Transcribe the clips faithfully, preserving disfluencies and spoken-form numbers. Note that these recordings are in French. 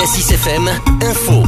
Cassis F M, info.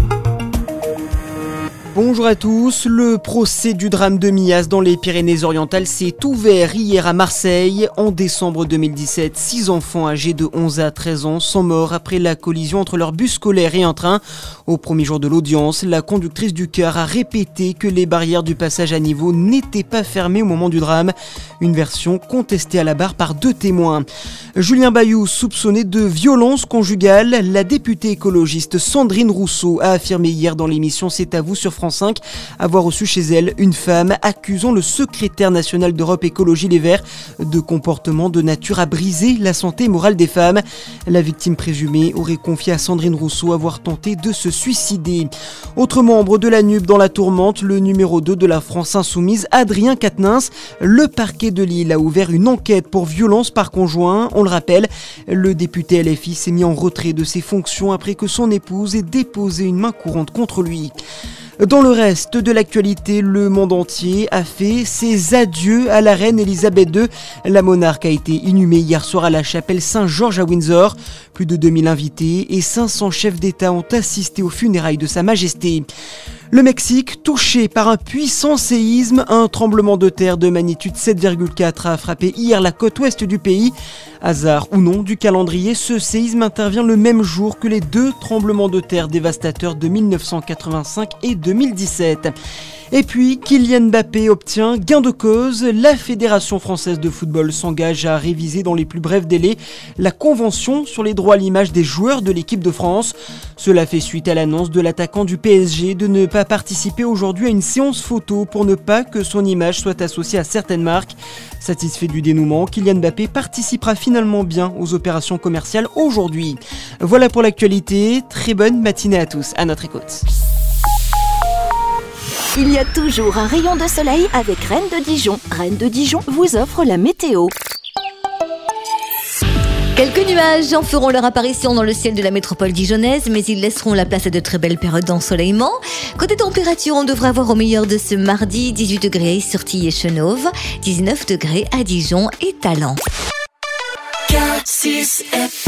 Bonjour à tous, le procès du drame de Millas dans les Pyrénées-Orientales s'est ouvert hier à Marseille. En décembre deux mille dix-sept, six enfants âgés de onze à treize ans sont morts après la collision entre leur bus scolaire et un train. Au premier jour de l'audience, la conductrice du car a répété que les barrières du passage à niveau n'étaient pas fermées au moment du drame. Une version contestée à la barre par deux témoins. Julien Bayou, soupçonné de violence conjugale, la députée écologiste Sandrine Rousseau a affirmé hier dans l'émission C'est à vous sur France cinq avoir reçu chez elle une femme accusant le secrétaire national d'Europe Écologie Les Verts de comportement de nature à briser la santé morale des femmes. La victime présumée aurait confié à Sandrine Rousseau avoir tenté de se suicider. Autre membre de la N U P dans la tourmente, le numéro deux de la France Insoumise, Adrien Quatennens. Le parquet de Lille a ouvert une enquête pour violence par conjoint. On le rappelle, le député L F I s'est mis en retrait de ses fonctions après que son épouse ait déposé une main courante contre lui. Dans le reste de l'actualité, le monde entier a fait ses adieux à la reine Elisabeth deux. La monarque a été inhumée hier soir à la chapelle Saint-Georges à Windsor. Plus de deux mille invités et cinq cents chefs d'État ont assisté aux funérailles de Sa Majesté. Le Mexique, touché par un puissant séisme, un tremblement de terre de magnitude sept virgule quatre a frappé hier la côte ouest du pays. Hasard ou non du calendrier, ce séisme intervient le même jour que les deux tremblements de terre dévastateurs de mille neuf cent quatre-vingt-cinq et deux mille dix-sept. Et puis, Kylian Mbappé obtient gain de cause. La Fédération française de football s'engage à réviser dans les plus brefs délais la convention sur les droits à l'image des joueurs de l'équipe de France. Cela fait suite à l'annonce de l'attaquant du P S G de ne pas participer aujourd'hui à une séance photo pour ne pas que son image soit associée à certaines marques. Satisfait du dénouement, Kylian Mbappé participera finalement bien aux opérations commerciales aujourd'hui. Voilà pour l'actualité. Très bonne matinée à tous. À notre écoute. Il y a toujours un rayon de soleil avec Rennes de Dijon. Rennes de Dijon vous offre la météo. Quelques nuages en feront leur apparition dans le ciel de la métropole dijonnaise, mais ils laisseront la place à de très belles périodes d'ensoleillement. Côté température, on devrait avoir au meilleur de ce mardi dix-huit degrés sur Tille et Chenôve, dix-neuf degrés à Dijon et Talent. Cassis F M.